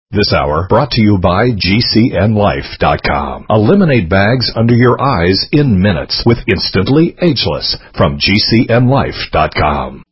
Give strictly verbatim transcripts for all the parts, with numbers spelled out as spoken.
This hour brought to you by G C N Life dot com. Eliminate bags under your eyes in minutes with Instantly Ageless from G C N Life dot com.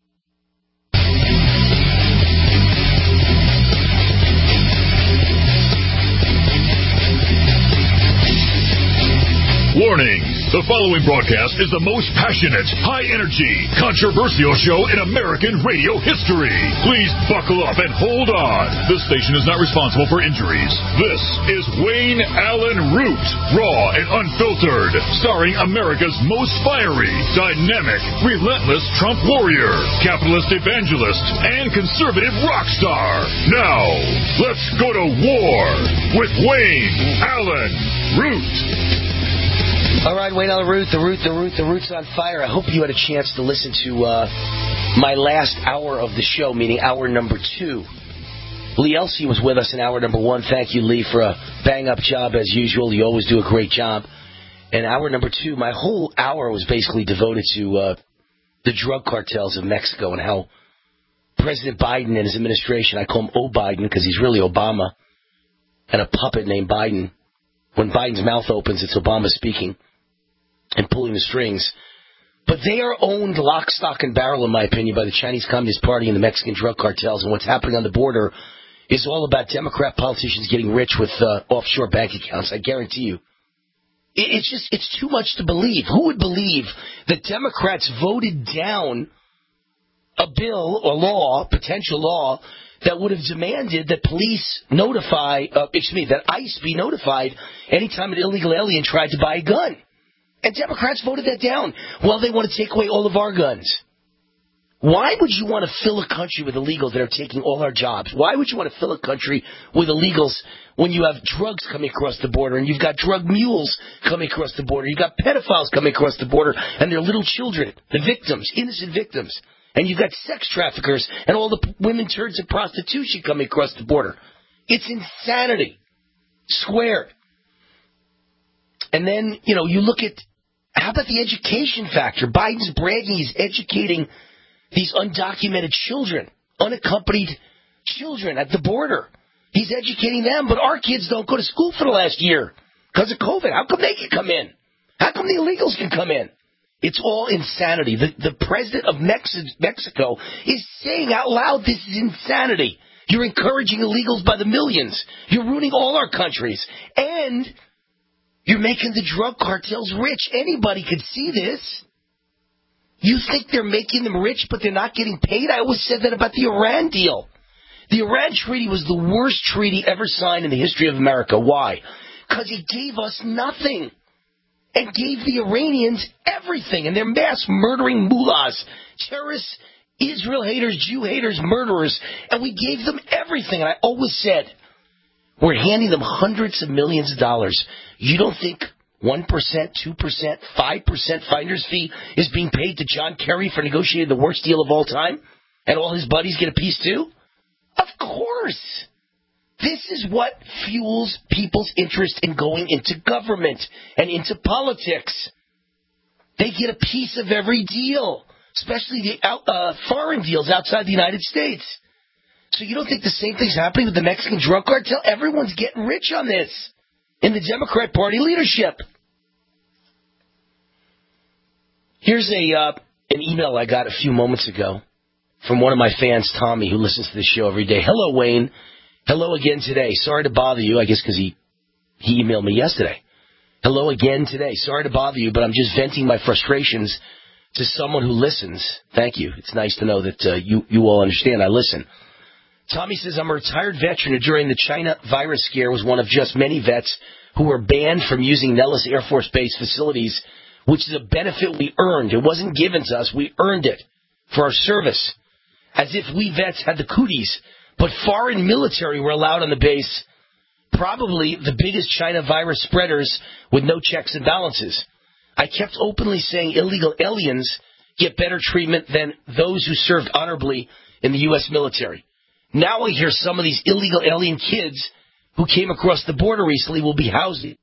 Warning! The following broadcast is the most passionate, high-energy, controversial show in American radio history. Please buckle up and hold on. This station is not responsible for injuries. This is Wayne Allen Root, raw and unfiltered, starring America's most fiery, dynamic, relentless Trump warrior, capitalist evangelist, and conservative rock star. Now, let's go to war with Wayne Allen Root. All right, Wayne Allen Root, the Root, the Root, the Root's on fire. I hope you had a chance to listen to uh, my last hour of the show, meaning hour number two. Lee Elsey was with us in hour number one. Thank you, Lee, for a bang-up job as usual. You always do a great job. And hour number two, my whole hour was basically devoted to uh, the drug cartels of Mexico and how President Biden and his administration, I call him O-Biden because he's really Obama, and a puppet named Biden. When Biden's mouth opens, it's Obama speaking and pulling the strings. But they are owned lock, stock, and barrel, in my opinion, by the Chinese Communist Party and the Mexican drug cartels. And what's happening on the border is all about Democrat politicians getting rich with uh, offshore bank accounts. I guarantee you. It, it's just, it's too much to believe. Who would believe that Democrats voted down a bill or law, potential law, that would have demanded that police notify, uh, excuse me, that ICE be notified anytime an illegal alien tried to buy a gun? And Democrats voted that down. Well, they want to take away all of our guns. Why would you want to fill a country with illegals that are taking all our jobs? Why would you want to fill a country with illegals when you have drugs coming across the border and you've got drug mules coming across the border? You've got pedophiles coming across the border and they're little children, the victims, innocent victims. And you've got sex traffickers and all the women turns of prostitution coming across the border. It's insanity. Squared. And then, you know, you look at, how about the education factor? Biden's bragging he's educating these undocumented children, unaccompanied children at the border. He's educating them, but our kids don't go to school for the last year because of COVID. How come they can come in? How come the illegals can come in? It's all insanity. The, the president of Mex- Mexico is saying out loud, this is insanity. You're encouraging illegals by the millions. You're ruining all our countries. And you're making the drug cartels rich. Anybody could see this. You think they're making them rich, but they're not getting paid? I always said that about the Iran deal. The Iran treaty was the worst treaty ever signed in the history of America. Why? Because it gave us nothing and gave the Iranians everything. And they're mass murdering mullahs, terrorists, Israel haters, Jew haters, murderers. And we gave them everything. And I always said, we're handing them hundreds of millions of dollars. You don't think one percent, two percent, five percent finder's fee is being paid to John Kerry for negotiating the worst deal of all time? And all his buddies get a piece too? Of course. This is what fuels people's interest in going into government and into politics. They get a piece of every deal, especially the out, uh, foreign deals outside the United States. So you don't think the same thing's happening with the Mexican drug cartel? Everyone's getting rich on this in the Democrat Party leadership. Here's a uh, an email I got a few moments ago from one of my fans, Tommy, who listens to the show every day. Hello, Wayne. Hello again today. Sorry to bother you. I guess because he, he emailed me yesterday. Hello again today. Sorry to bother you, but I'm just venting my frustrations to someone who listens. Thank you. It's nice to know that uh, you, you all understand I listen. Tommy says, I'm a retired veteran who during the China virus scare was one of just many vets who were banned from using Nellis Air Force Base facilities, which is a benefit we earned. It wasn't given to us. We earned it for our service, as if we vets had the cooties. But foreign military were allowed on the base, probably the biggest China virus spreaders with no checks and balances. I kept openly saying illegal aliens get better treatment than those who served honorably in the U S military. Now I hear some of these illegal alien kids who came across the border recently will be housed in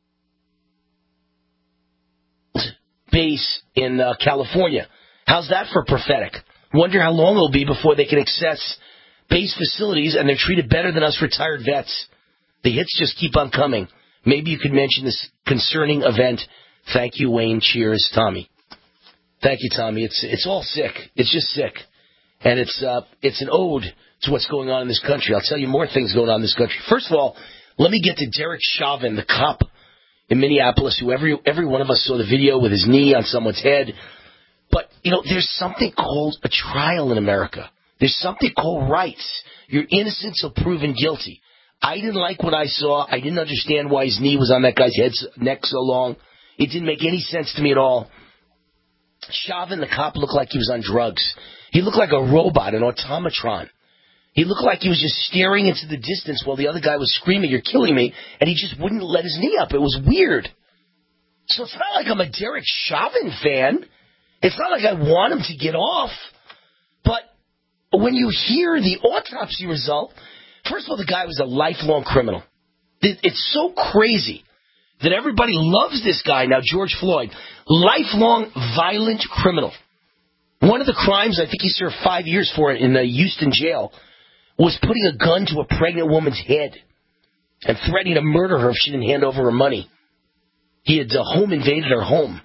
base in uh, California. How's that for prophetic? Wonder how long it'll be before they can access base facilities, and they're treated better than us retired vets. The hits just keep on coming. Maybe you could mention this concerning event. Thank you, Wayne. Cheers, Tommy. Thank you, Tommy. It's it's all sick. It's just sick. And it's uh, it's an ode to what's going on in this country. I'll tell you more things going on in this country. First of all, let me get to Derek Chauvin, the cop in Minneapolis, who every, every one of us saw the video with his knee on someone's head. But, you know, there's something called a trial in America. There's something called rights. You're innocent until proven guilty. I didn't like what I saw. I didn't understand why his knee was on that guy's head, neck so long. It didn't make any sense to me at all. Chauvin, the cop, looked like he was on drugs. He looked like a robot, an automatron. He looked like he was just staring into the distance while the other guy was screaming, "You're killing me," and he just wouldn't let his knee up. It was weird. So it's not like I'm a Derek Chauvin fan. It's not like I want him to get off. But when you hear the autopsy result, first of all, the guy was a lifelong criminal. It's so crazy that everybody loves this guy now, George Floyd. Lifelong violent criminal. One of the crimes, I think he served five years for it in the Houston jail, was putting a gun to a pregnant woman's head and threatening to murder her if she didn't hand over her money. He had uh, home invaded her home.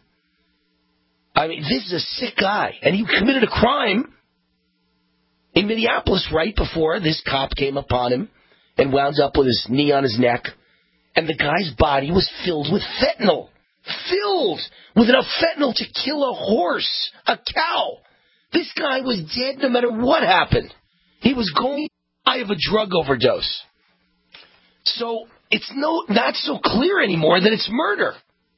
I mean, this is a sick guy. And he committed a crime in Minneapolis right before this cop came upon him and wound up with his knee on his neck. And the guy's body was filled with fentanyl. Filled with enough fentanyl to kill a horse, a cow. This guy was dead no matter what happened. He was going to die of a drug overdose. So it's no not so clear anymore that it's murder.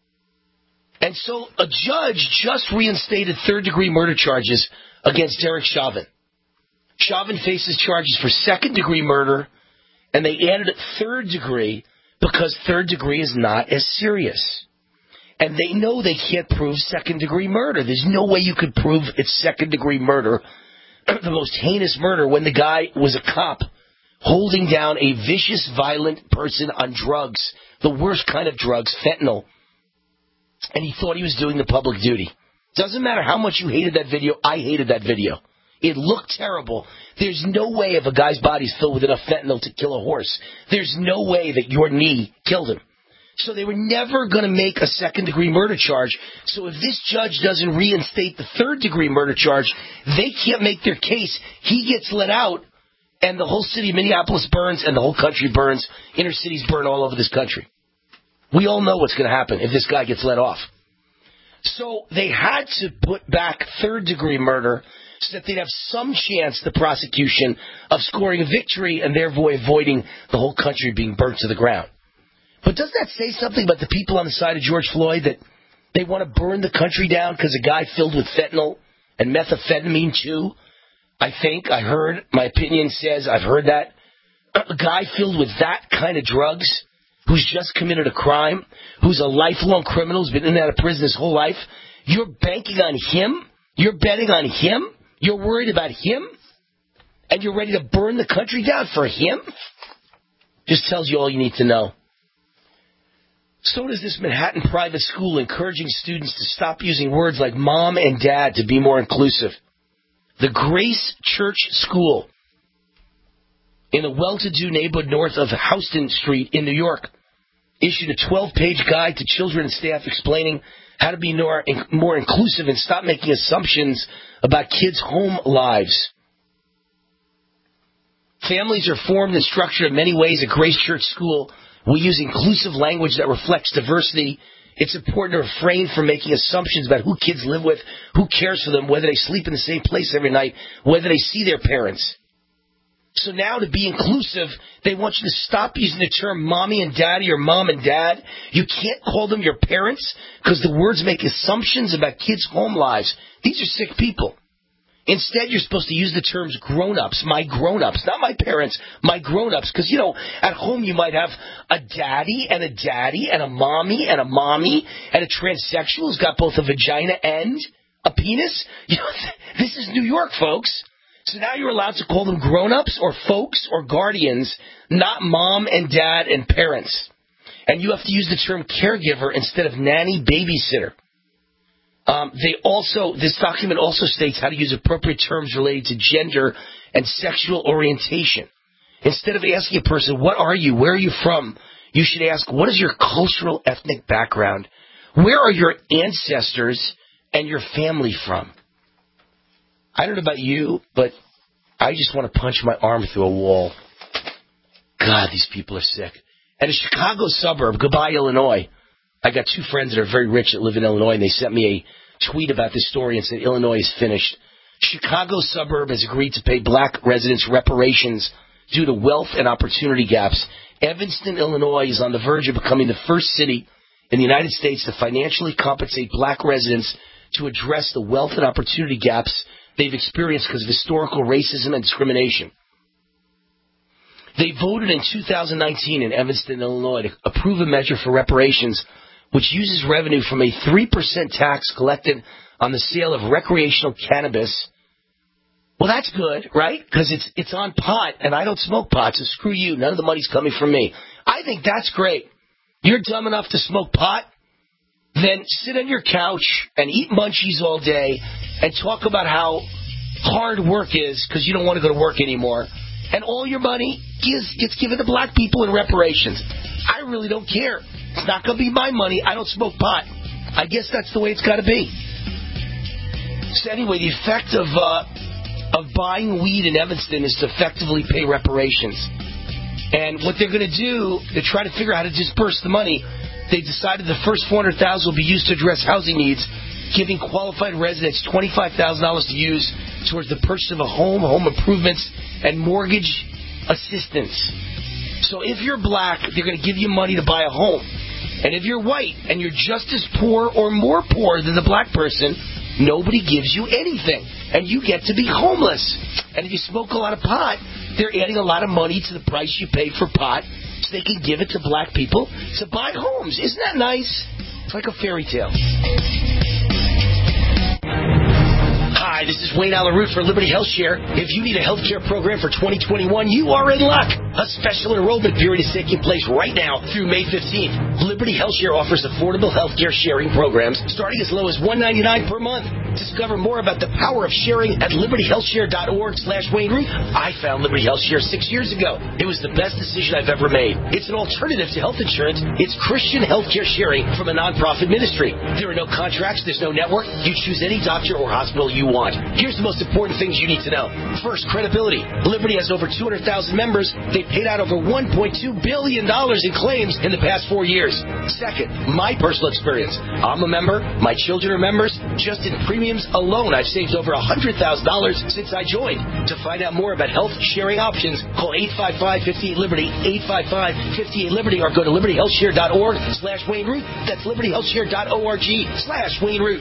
And so a judge just reinstated third-degree murder charges against Derek Chauvin. Chauvin faces charges for second-degree murder, and they added third degree because third degree is not as serious. And they know they can't prove second-degree murder. There's no way you could prove it's second-degree murder, the most heinous murder, when the guy was a cop holding down a vicious, violent person on drugs, the worst kind of drugs, fentanyl, and he thought he was doing the public duty. Doesn't matter how much you hated that video. I hated that video. It looked terrible. There's no way if a guy's body's filled with enough fentanyl to kill a horse. There's no way that your knee killed him. So they were never going to make a second-degree murder charge. So if this judge doesn't reinstate the third-degree murder charge, they can't make their case. He gets let out, and the whole city of Minneapolis burns, and the whole country burns. Inner cities burn all over this country. We all know what's going to happen if this guy gets let off. So they had to put back third-degree murder so that they'd have some chance, the prosecution, of scoring a victory and therefore avoiding the whole country being burnt to the ground. But doesn't that say something about the people on the side of George Floyd, that they want to burn the country down because a guy filled with fentanyl and methamphetamine too? I think, I heard, my opinion says, I've heard that. A guy filled with that kind of drugs, who's just committed a crime, who's a lifelong criminal, who's been in and out of prison his whole life, you're banking on him? You're betting on him? You're worried about him? And you're ready to burn the country down for him? Just tells you all you need to know. So does this Manhattan private school encouraging students to stop using words like mom and dad to be more inclusive. The Grace Church School in a well-to-do neighborhood north of Houston Street in New York issued a twelve-page guide to children and staff explaining how to be more, more inclusive and stop making assumptions about kids' home lives. Families are formed and structured in many ways at Grace Church School. We use inclusive language that reflects diversity. It's important to refrain from making assumptions about who kids live with, who cares for them, whether they sleep in the same place every night, whether they see their parents. So now to be inclusive, they want you to stop using the term mommy and daddy or mom and dad. You can't call them your parents because the words make assumptions about kids' home lives. These are sick people. Instead, you're supposed to use the terms grown-ups, my grown-ups, not my parents, my grown-ups. Because, you know, at home you might have a daddy and a daddy and a mommy and a mommy and a transsexual who's got both a vagina and a penis. You know, this is New York, folks. So now you're allowed to call them grown-ups or folks or guardians, not mom and dad and parents. And you have to use the term caregiver instead of nanny, babysitter. Um, they also, this document also states how to use appropriate terms related to gender and sexual orientation. Instead of asking a person, what are you, where are you from, you should ask, what is your cultural ethnic background? Where are your ancestors and your family from? I don't know about you, but I just want to punch my arm through a wall. God, these people are sick. At a Chicago suburb, goodbye, Illinois. I got two friends that are very rich that live in Illinois, and they sent me a tweet about this story and said, Illinois is finished. Chicago suburb has agreed to pay black residents reparations due to wealth and opportunity gaps. Evanston, Illinois is on the verge of becoming the first city in the United States to financially compensate black residents to address the wealth and opportunity gaps they've experienced because of historical racism and discrimination. They voted in two thousand nineteen in Evanston, Illinois to approve a measure for reparations which uses revenue from a three percent tax collected on the sale of recreational cannabis. Well, that's good, right? Because it's it's on pot, and I don't smoke pot, so screw you. None of the money's coming from me. I think that's great. You're dumb enough to smoke pot? Then sit on your couch and eat munchies all day and talk about how hard work is because you don't want to go to work anymore. And all your money is, gets given to black people in reparations. I really don't care. It's not going to be my money. I don't smoke pot. I guess that's the way it's got to be. So anyway, the effect of uh, of buying weed in Evanston is to effectively pay reparations. And what they're going to do, they're trying to figure out how to disperse the money. They decided the first four hundred thousand dollars will be used to address housing needs, giving qualified residents twenty-five thousand dollars to use towards the purchase of a home, home improvements, and mortgage assistance. So if you're black, they're going to give you money to buy a home. And if you're white and you're just as poor or more poor than the black person, nobody gives you anything. And you get to be homeless. And if you smoke a lot of pot, they're adding a lot of money to the price you pay for pot so they can give it to black people to buy homes. Isn't that nice? It's like a fairy tale. Hi, this is Wayne Allyn Root for Liberty Health Share. If you need a health care program for twenty twenty-one, you are in luck. A special enrollment period is taking place right now through May fifteenth. Liberty Health Share offers affordable health care sharing programs starting as low as one hundred ninety-nine dollars per month. Discover more about the power of sharing at liberty health share dot org slash Wayne Root. I found Liberty Health Share six years ago. It was the best decision I've ever made. It's an alternative to health insurance. It's Christian health care sharing from a nonprofit ministry. There are no contracts. There's no network. You choose any doctor or hospital you want. Here's the most important things you need to know. First, credibility. Liberty has over two hundred thousand members. They paid out over one point two billion dollars in claims in the past four years. Second, my personal experience. I'm a member. My children are members. Just in premiums alone, I've saved over one hundred thousand dollars since I joined. To find out more about health sharing options, call eight five five, five eight, Liberty, eight five five, five eight, Liberty, or go to liberty health share dot org slash Wayne Root. That's liberty health share dot org slash Wayne Root.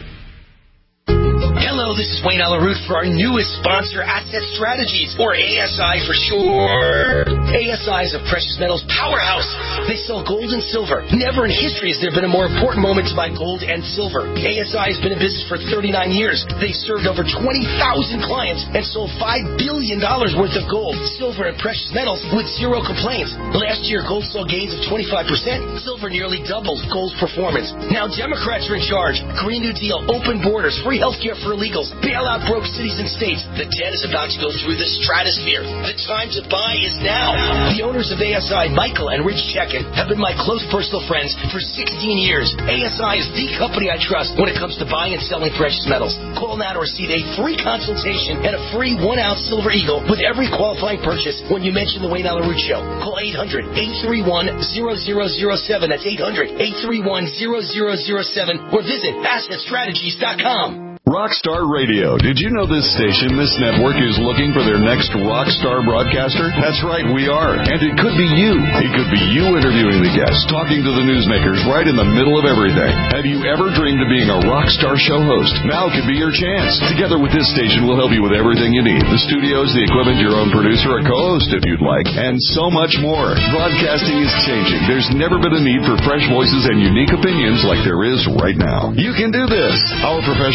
Hello, this is Wayne Allyn Root for our newest sponsor, Asset Strategies, or A S I for short. A S I is a precious metals powerhouse. They sell gold and silver. Never in history has there been a more important moment to buy gold and silver. A S I has been in business for thirty-nine years. They served over twenty thousand clients and sold five billion dollars worth of gold, silver, and precious metals with zero complaints. Last year, gold saw gains of twenty-five percent. Silver nearly doubled gold's performance. Now Democrats are in charge. Green New Deal, open borders, free health care for illegals, bailout broke cities and states. The debt is about to go through the stratosphere. The time to buy is now. The owners of A S I, Michael and Rich Chekin, have been my close personal friends for sixteen years. A S I is the company I trust when it comes to buying and selling precious metals. Call now to receive a free consultation and a free one-ounce silver eagle with every qualifying purchase when you mention the Wayne Allyn Root Show. Call eight hundred, eight three one, zero zero zero seven. That's eight hundred, eight three one, zero zero zero seven. Or visit asset strategies dot com. Rockstar Radio. Did you know this station, this network, is looking for their next rockstar broadcaster? That's right, we are. And it could be you. It could be you interviewing the guests, talking to the newsmakers right in the middle of everything. Have you ever dreamed of being a rockstar show host? Now could be your chance. Together with this station, we'll help you with everything you need. The studios, the equipment, your own producer, a co-host if you'd like, and so much more. Broadcasting is changing. There's never been a need for fresh voices and unique opinions like there is right now. You can do this. Our professional team will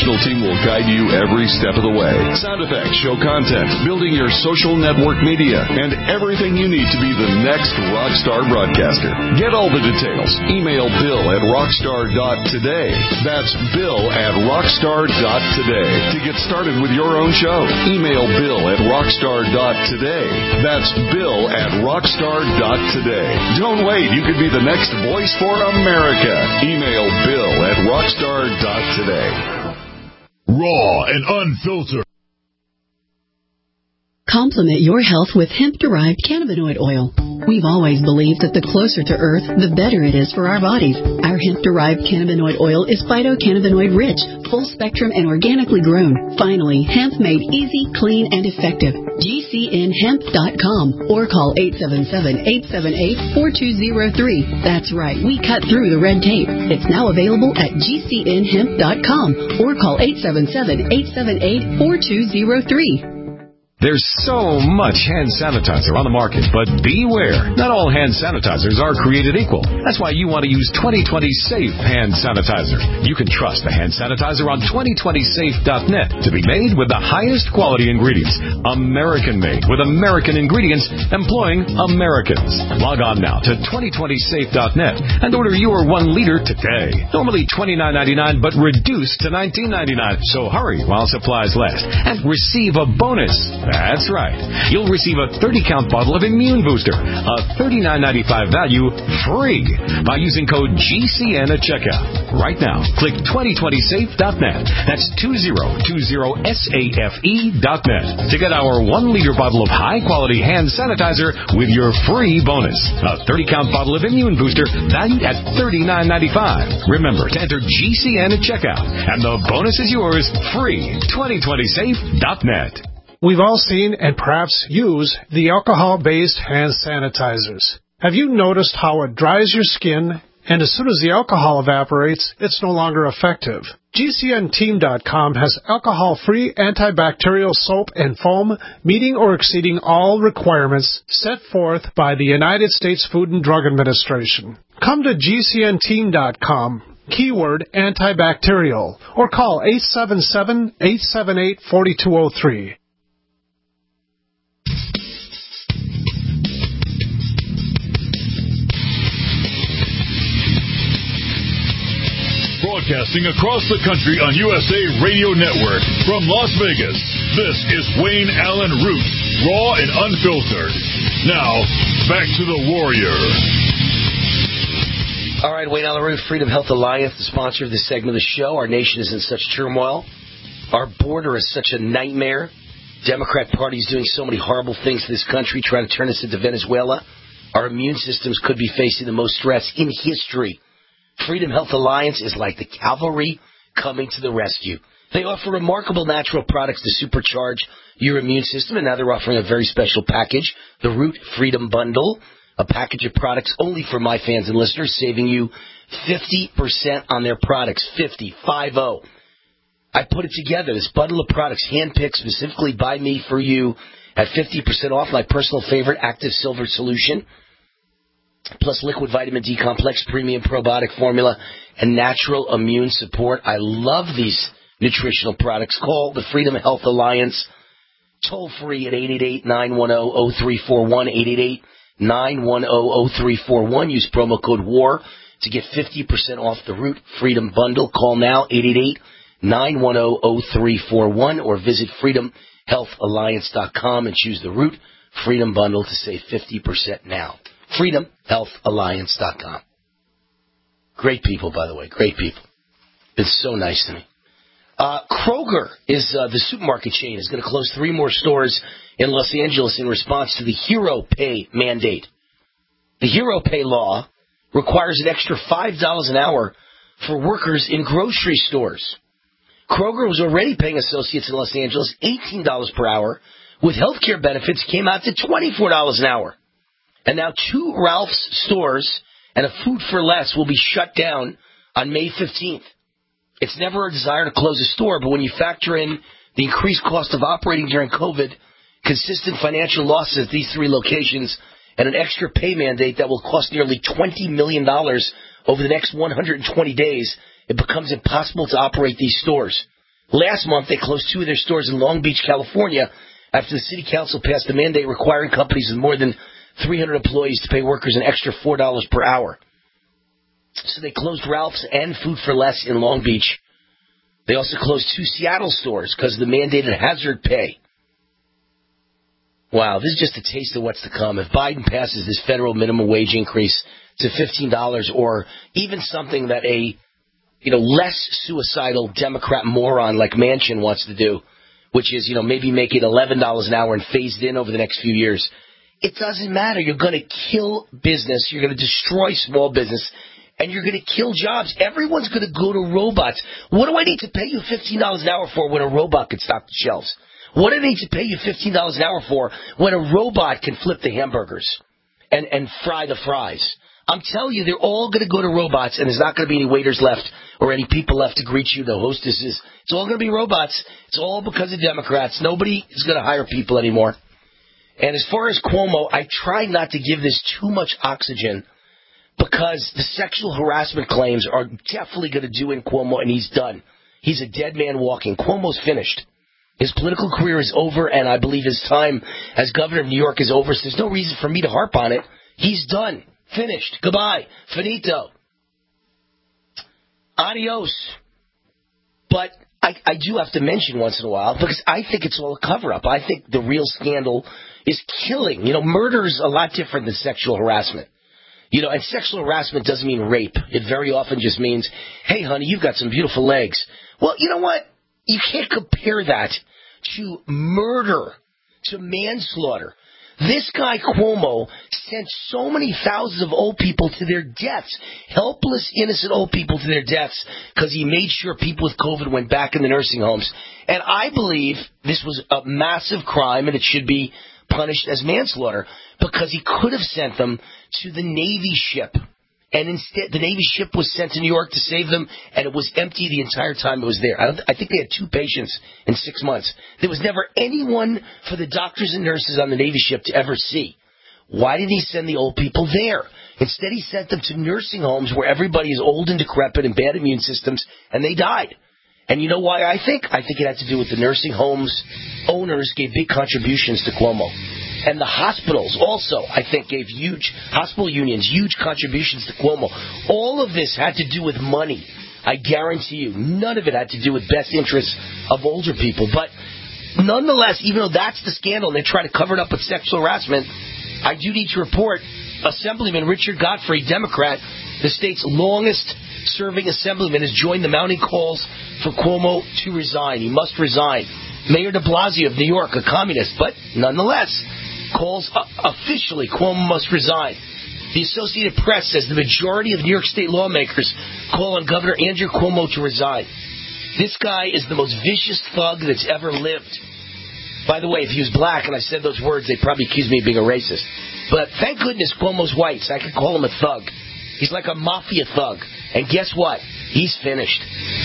will guide you every step of the way. Sound effects, show content, building your social network media, and everything you need to be the next rockstar broadcaster. Get all the details. Email Bill at rockstar dot today. That's Bill at rockstar dot today. To get started with your own show, email Bill at rockstar dot today. That's Bill at rockstar dot today. Don't wait. You could be the next voice for America. Email Bill at rockstar dot today. Raw and unfiltered. Complement your health with hemp-derived cannabinoid oil. We've always believed that the closer to Earth, the better it is for our bodies. Our hemp-derived cannabinoid oil is phytocannabinoid-rich, full-spectrum, and organically grown. Finally, hemp made easy, clean, and effective. G C N hemp dot com or call eight seven seven, eight seven eight, four two zero three. That's right, we cut through the red tape. It's now available at G C N hemp dot com or call eight seven seven, eight seven eight, four two zero three. There's so much hand sanitizer on the market, but beware. Not all hand sanitizers are created equal. That's why you want to use twenty twenty Safe Hand Sanitizer. You can trust the hand sanitizer on twenty twenty safe dot net to be made with the highest quality ingredients. American-made with American ingredients employing Americans. Log on now to twenty twenty safe dot net and order your one liter today. Normally twenty-nine ninety-nine, but reduced to nineteen ninety-nine. So hurry while supplies last and receive a bonus. That's right. You'll receive a thirty count bottle of Immune Booster, a thirty-nine ninety-five value, free by using code G C N at checkout. Right now, click twenty twenty safe dot net. That's two zero two zero safe dot net to get our one liter bottle of high-quality hand sanitizer with your free bonus. A thirty count bottle of Immune Booster valued at thirty-nine ninety-five. Remember to enter G C N at checkout, and the bonus is yours free. twenty twenty safe dot net. We've all seen and perhaps use the alcohol-based hand sanitizers. Have you noticed how it dries your skin, and as soon as the alcohol evaporates, it's no longer effective? G C N team dot com has alcohol-free antibacterial soap and foam meeting or exceeding all requirements set forth by the United States Food and Drug Administration. Come to G C N team dot com. Keyword antibacterial, or call eight seven seven, eight seven eight, four two zero three. Broadcasting across the country on U S A Radio Network from Las Vegas, this is Wayne Allen Root, raw and unfiltered. Now, back to the Warrior. All right, Wayne Allen Root, Freedom Health Alliance, the sponsor of this segment of the show. Our nation is in such turmoil. Our border is such a nightmare. Democrat Party is doing so many horrible things to this country, trying to turn us into Venezuela. Our immune systems could be facing the most stress in history. Freedom Health Alliance is like the cavalry coming to the rescue. They offer remarkable natural products to supercharge your immune system, and now they're offering a very special package, the Root Freedom Bundle, a package of products only for my fans and listeners, saving you fifty percent on their products, fifty, five oh. I put it together, this bundle of products handpicked specifically by me for you at fifty percent off my personal favorite Active Silver solution, plus liquid vitamin D complex, premium probiotic formula, and natural immune support. I love these nutritional products. Call the Freedom Health Alliance toll free at eight eight eight, nine one zero, zero three four one, eight eight eight, nine one zero, zero three four one. Use promo code WAR to get fifty percent off the Root Freedom Bundle. Call now, eight eight eight, nine one zero, zero three four one, or visit freedom health alliance dot com and choose the Root Freedom Bundle to save fifty percent now. freedom health alliance dot com. Great people, by the way. Great people. Been so nice to me. Uh, Kroger is uh, the supermarket chain is going to close three more stores in Los Angeles in response to the Hero Pay mandate. The Hero Pay law requires an extra five dollars an hour for workers in grocery stores. Kroger was already paying associates in Los Angeles eighteen dollars per hour. With health care benefits, came out to twenty-four dollars an hour. And now two Ralph's stores and a Food for Less will be shut down on May fifteenth. It's never a desire to close a store, but when you factor in the increased cost of operating during COVID, consistent financial losses at these three locations, and an extra pay mandate that will cost nearly twenty million dollars over the next one hundred twenty days, it becomes impossible to operate these stores. Last month, they closed two of their stores in Long Beach, California, after the city council passed a mandate requiring companies with more than three hundred employees to pay workers an extra four dollars per hour. So they closed Ralph's and Food for Less in Long Beach. They also closed two Seattle stores because of the mandated hazard pay. Wow, this is just a taste of what's to come. If Biden passes this federal minimum wage increase to fifteen dollars, or even something that a you know less suicidal Democrat moron like Manchin wants to do, which is, you know, maybe make it eleven dollars an hour and phased in over the next few years. It doesn't matter. You're going to kill business. You're going to destroy small business. And you're going to kill jobs. Everyone's going to go to robots. What do I need to pay you fifteen dollars an hour for when a robot can stock the shelves? What do I need to pay you fifteen dollars an hour for when a robot can flip the hamburgers and, and fry the fries? I'm telling you, they're all going to go to robots, and there's not going to be any waiters left or any people left to greet you, the hostesses. It's all going to be robots. It's all because of Democrats. Nobody is going to hire people anymore. And as far as Cuomo, I try not to give this too much oxygen because the sexual harassment claims are definitely going to do in Cuomo, and he's done. He's a dead man walking. Cuomo's finished. His political career is over, and I believe his time as governor of New York is over, so there's no reason for me to harp on it. He's done. Finished. Goodbye. Finito. Adios. But I, I do have to mention once in a while, because I think it's all a cover-up. I think the real scandal is killing. You know, murder is a lot different than sexual harassment. You know, and sexual harassment doesn't mean rape. It very often just means, hey, honey, you've got some beautiful legs. Well, you know what? You can't compare that to murder, to manslaughter. This guy, Cuomo, sent so many thousands of old people to their deaths, helpless, innocent old people to their deaths, because he made sure people with COVID went back in the nursing homes. And I believe this was a massive crime, and it should be punished as manslaughter, because he could have sent them to the Navy ship. And instead, the Navy ship was sent to New York to save them, and it was empty the entire time it was there. I, don't, I think they had two patients in six months. There was never anyone for the doctors and nurses on the Navy ship to ever see. Why did he send the old people there? Instead, he sent them to nursing homes where everybody is old and decrepit and bad immune systems, and they died. And you know why I think? I think it had to do with the nursing homes owners gave big contributions to Cuomo. And the hospitals also, I think, gave huge, hospital unions, huge contributions to Cuomo. All of this had to do with money. I guarantee you. None of it had to do with best interests of older people. But nonetheless, even though that's the scandal, and they're trying to cover it up with sexual harassment, I do need to report Assemblyman Richard Godfrey, Democrat, the state's longest-serving assemblyman, has joined the mounting calls for Cuomo to resign. He must resign. Mayor de Blasio of New York, a communist, but nonetheless, calls uh, officially Cuomo must resign. The Associated Press says the majority of New York State lawmakers call on Governor Andrew Cuomo to resign. This guy is the most vicious thug that's ever lived. By the way, if he was black and I said those words, they'd probably accuse me of being a racist. But thank goodness Cuomo's white, so I could call him a thug. He's like a mafia thug. And guess what? He's finished.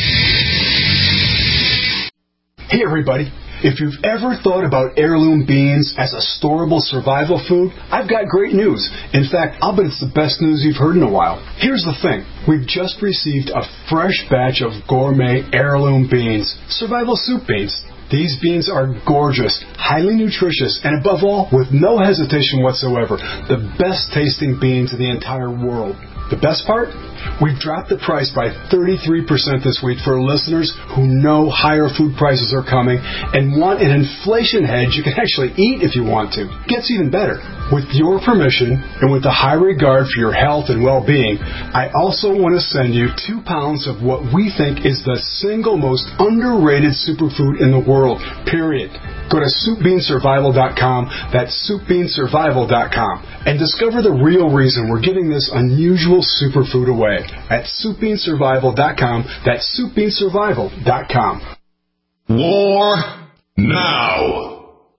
Hey, everybody. If you've ever thought about heirloom beans as a storable survival food, I've got great news. In fact, I'll bet it's the best news you've heard in a while. Here's the thing. We've just received a fresh batch of gourmet heirloom beans, survival soup beans. These beans are gorgeous, highly nutritious, and above all, with no hesitation whatsoever, the best tasting beans in the entire world. The best part? We've dropped the price by thirty-three percent this week for listeners who know higher food prices are coming and want an inflation hedge you can actually eat if you want to. Gets even better. With your permission and with a high regard for your health and well-being, I also want to send you two pounds of what we think is the single most underrated superfood in the world, period. Go to soup bean survival dot com, that's soup bean survival dot com, and discover the real reason we're giving this unusual superfood away at soup bean survival dot com, that's soup bean survival dot com. War now.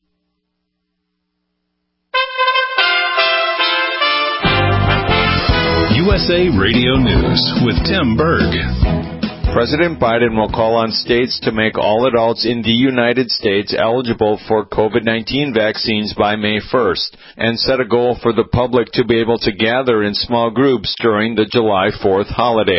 U S A Radio News with Tim Berg. President Biden will call on states to make all adults in the United States eligible for COVID nineteen vaccines by May first and set a goal for the public to be able to gather in small groups during the July fourth holiday.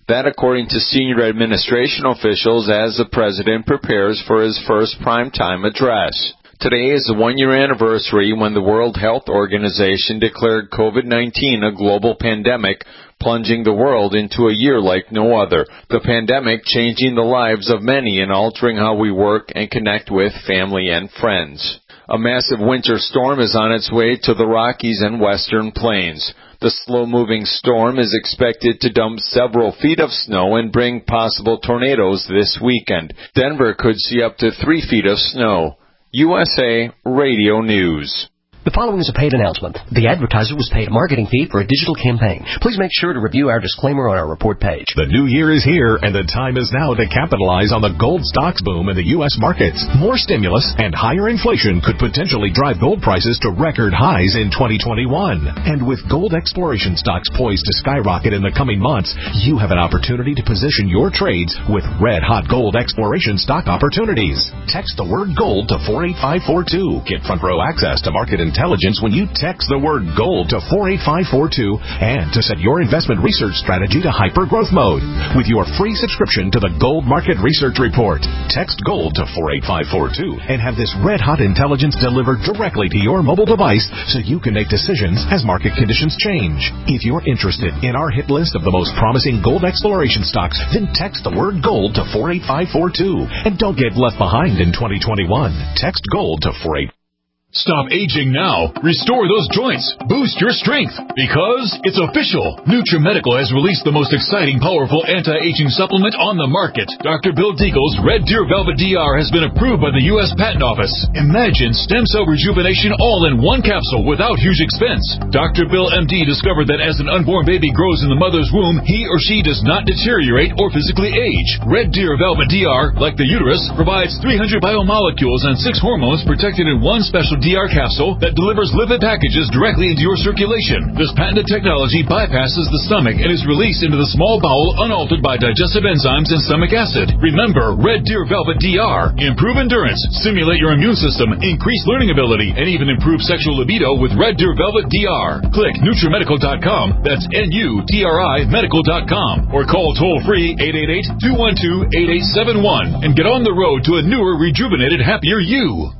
That according to senior administration officials as the president prepares for his first primetime address. Today is the one-year anniversary when the World Health Organization declared COVID nineteen a global pandemic, plunging the world into a year like no other. The pandemic changing the lives of many and altering how we work and connect with family and friends. A massive winter storm is on its way to the Rockies and Western Plains. The slow-moving storm is expected to dump several feet of snow and bring possible tornadoes this weekend. Denver could see up to three feet of snow. U S A Radio News. The following is a paid announcement. The advertiser was paid a marketing fee for a digital campaign. Please make sure to review our disclaimer on our report page. The new year is here, and the time is now to capitalize on the gold stocks boom in the U S markets. More stimulus and higher inflation could potentially drive gold prices to record highs in twenty twenty-one. And with gold exploration stocks poised to skyrocket in the coming months, you have an opportunity to position your trades with red-hot gold exploration stock opportunities. Text the word GOLD to four eight five four two. Get front-row access to market intelligence when you text the word GOLD to four eight five four two and to set your investment research strategy to hyper-growth mode with your free subscription to the Gold Market Research Report. Text GOLD to four eight five four two and have this red-hot intelligence delivered directly to your mobile device so you can make decisions as market conditions change. If you're interested in our hit list of the most promising gold exploration stocks, then text the word GOLD to four eight five four two and don't get left behind in twenty twenty-one. Text GOLD to four eight five four two. Stop aging now. Restore those joints. Boost your strength. Because it's official. NutriMedical has released the most exciting, powerful anti-aging supplement on the market. Doctor Bill Deagle's Red Deer Velvet D R has been approved by the U S Patent Office. Imagine stem cell rejuvenation all in one capsule without huge expense. Doctor Bill M D discovered that as an unborn baby grows in the mother's womb, he or she does not deteriorate or physically age. Red Deer Velvet D R, like the uterus, provides three hundred biomolecules and six hormones protected in one special D R capsule that delivers lipid packages directly into your circulation. This patented technology bypasses the stomach and is released into the small bowel unaltered by digestive enzymes and stomach acid. Remember, Red Deer Velvet D R. Improve endurance, stimulate your immune system, increase learning ability, and even improve sexual libido with Red Deer Velvet D R. Click NutriMedical dot com, that's N U T R I medical dot com, or call toll-free eight eight eight, two one two, eight eight seven one and get on the road to a newer, rejuvenated, happier you.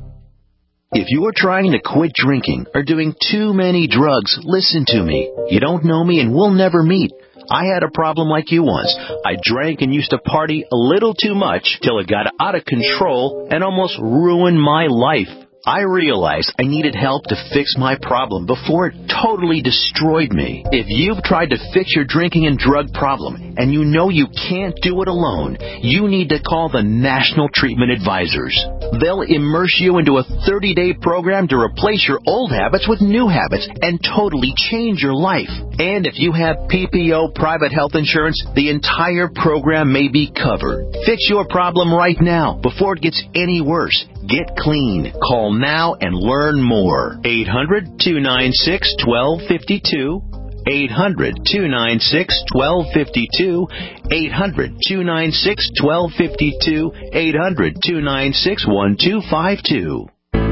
If you are trying to quit drinking or doing too many drugs, listen to me. You don't know me and we'll never meet. I had a problem like you once. I drank and used to party a little too much till it got out of control and almost ruined my life. I realized I needed help to fix my problem before it totally destroyed me. If you've tried to fix your drinking and drug problem and you know you can't do it alone, you need to call the National Treatment Advisors. They'll immerse you into a thirty-day program to replace your old habits with new habits and totally change your life. And if you have P P O private health insurance, the entire program may be covered. Fix your problem right now before it gets any worse. Get clean. Call now and learn more. eight hundred, two nine six, one two five two. eight hundred, two nine six, one two five two. eight hundred, two nine six, one two five two. eight hundred, two nine six, one two five two.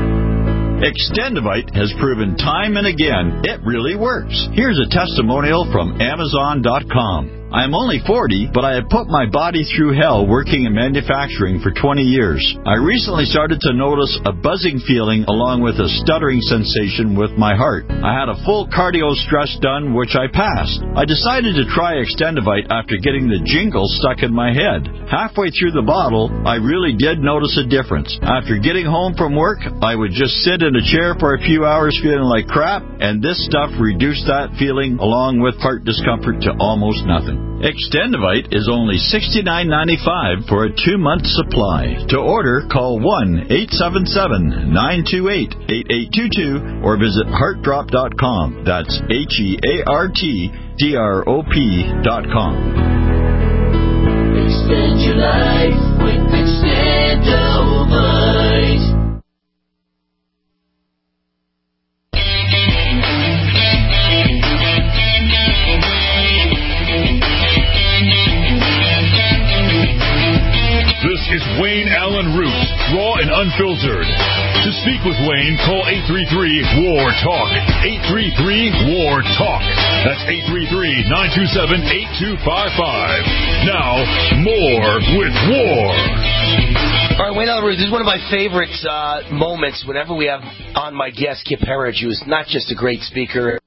Extendivite has proven time and again it really works. Here's a testimonial from Amazon dot com. I am only forty, but I have put my body through hell working in manufacturing for twenty years. I recently started to notice a buzzing feeling along with a stuttering sensation with my heart. I had a full cardio stress done, which I passed. I decided to try Extendivite after getting the jingle stuck in my head. Halfway through the bottle, I really did notice a difference. After getting home from work, I would just sit in a chair for a few hours feeling like crap, and this stuff reduced that feeling along with heart discomfort to almost nothing. Extendivite is only sixty-nine ninety-five for a two-month supply. To order, call one eight seven seven, nine two eight, eight eight two two or visit heart drop dot com. That's H E A R T D R O P dot com. Extend your life with Extendivite. This is Wayne Allen Root, raw and unfiltered. To speak with Wayne, call eight three three, W A R, TALK. eight three three, W A R, TALK. That's eight three three, nine two seven, eight two five five. Now, more with War. All right, Wayne Allyn Root, this is one of my favorite uh, moments whenever we have on my guest, Kip Herriage, who is not just a great speaker.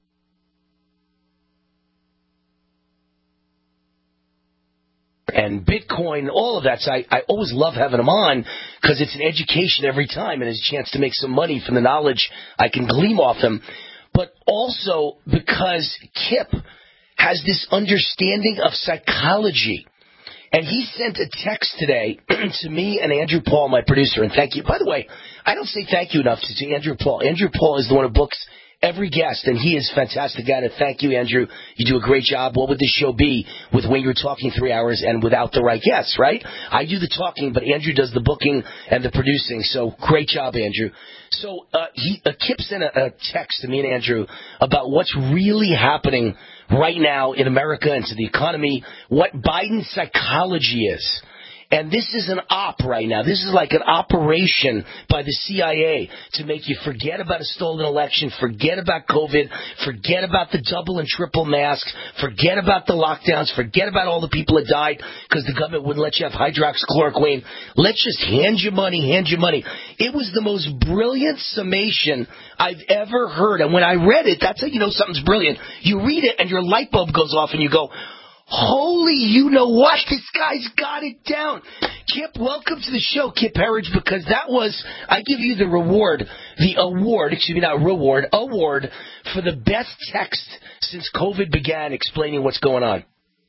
And Bitcoin, all of that. So I, I always love having him on because it's an education every time and it's a chance to make some money from the knowledge I can glean off him. But also because Kip has this understanding of psychology. And he sent a text today to me and Andrew Paul, my producer. And thank you. By the way, I don't say thank you enough to, to Andrew Paul. Andrew Paul is the one who books every guest, and he is a fantastic guy. And thank you, Andrew. You do a great job. What would this show be with when you're talking three hours and without the right guests, right? I do the talking, but Andrew does the booking and the producing. So great job, Andrew. So uh, he, uh, Kip sent a, a text to me and Andrew about what's really happening right now in America and to the economy, what Biden's psychology is. And this is an op right now. This is like an operation by the C I A to make you forget about a stolen election, forget about COVID, forget about the double and triple masks, forget about the lockdowns, forget about all the people that died because the government wouldn't let you have hydroxychloroquine. Let's just hand you money, hand you money. It was the most brilliant summation I've ever heard. And when I read it, that's how you know something's brilliant. You read it and your light bulb goes off and you go, holy, you know what? This guy's got it down. Kip, welcome to the show, Kip Herriage, because that was, I give you the reward, the award, excuse me, not reward, award for the best text since COVID began explaining what's going on.